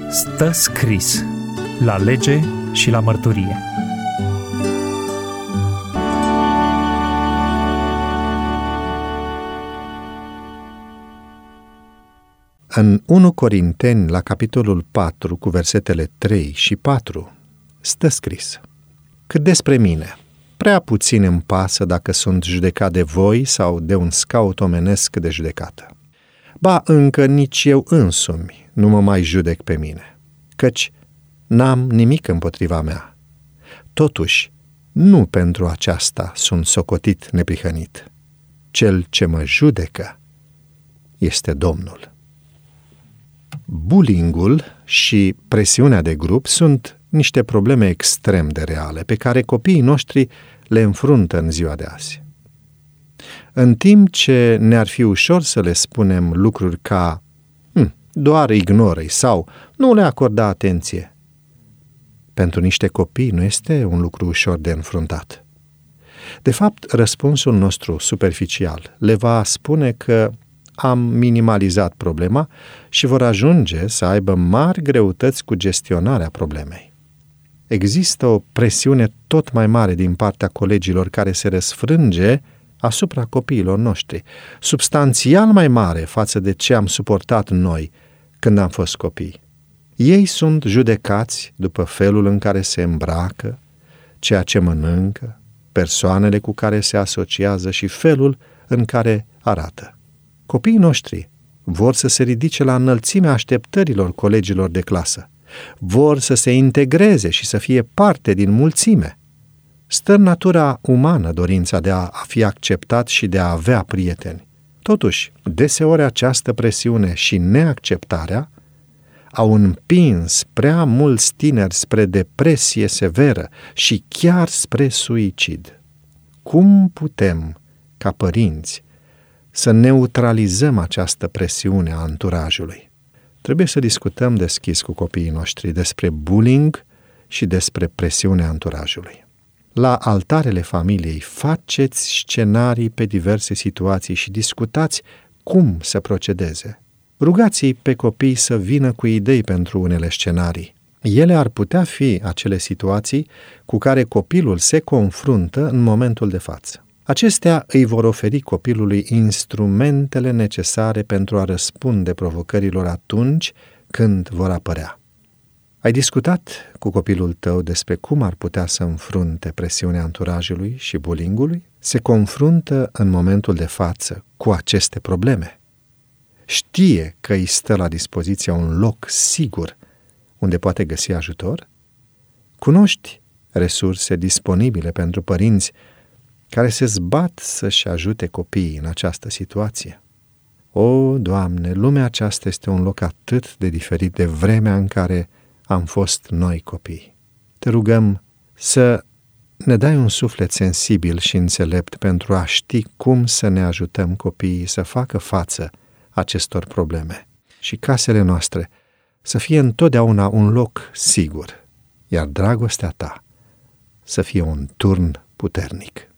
Stă scris la lege și la mărturie. În 1 Corinteni, la capitolul 4, cu versetele 3 și 4, stă scris: Cât despre mine, prea puțin îmi pasă dacă sunt judecat de voi sau de un scaut omenesc de judecată. Ba, încă nici eu însumi nu mă mai judec pe mine, căci n-am nimic împotriva mea. Totuși, nu pentru aceasta sunt socotit neprihănit. Cel ce mă judecă este Domnul. Bullyingul și presiunea de grup sunt niște probleme extrem de reale pe care copiii noștri le înfruntă în ziua de azi. În timp ce ne-ar fi ușor să le spunem lucruri ca doar ignoră-i sau nu le acorda atenție, pentru niște copii nu este un lucru ușor de înfruntat. De fapt, răspunsul nostru superficial le va spune că am minimalizat problema și vor ajunge să aibă mari greutăți cu gestionarea problemei. Există o presiune tot mai mare din partea colegilor care se răsfrânge asupra copiilor noștri, substanțial mai mare față de ce am suportat noi când am fost copii. Ei sunt judecați după felul în care se îmbracă, ceea ce mănâncă, persoanele cu care se asociază și felul în care arată. Copiii noștri vor să se ridice la înălțimea așteptărilor colegilor de clasă. Vor să se integreze și să fie parte din mulțime. Stă în natura umană dorința de a fi acceptat și de a avea prieteni. Totuși, deseori această presiune și neacceptarea au împins prea mulți tineri spre depresie severă și chiar spre suicid. Cum putem, ca părinți, să neutralizăm această presiune a anturajului? Trebuie să discutăm deschis cu copiii noștri despre bullying și despre presiunea anturajului. La altarele familiei faceți scenarii pe diverse situații și discutați cum să procedeze. Rugați-i pe copii să vină cu idei pentru unele scenarii. Ele ar putea fi acele situații cu care copilul se confruntă în momentul de față. Acestea îi vor oferi copilului instrumentele necesare pentru a răspunde provocărilor atunci când vor apărea. Ai discutat cu copilul tău despre cum ar putea să înfrunte presiunea anturajului și bullyingului? Se confruntă în momentul de față cu aceste probleme. Știe că îi stă la dispoziția un loc sigur unde poate găsi ajutor? Cunoști resurse disponibile pentru părinți care se zbat să-și ajute copiii în această situație? O, Doamne, lumea aceasta este un loc atât de diferit de vremea în care am fost noi copii. Te rugăm să ne dai un suflet sensibil și înțelept pentru a ști cum să ne ajutăm copiii să facă față acestor probleme și casele noastre să fie întotdeauna un loc sigur, iar dragostea ta să fie un turn puternic.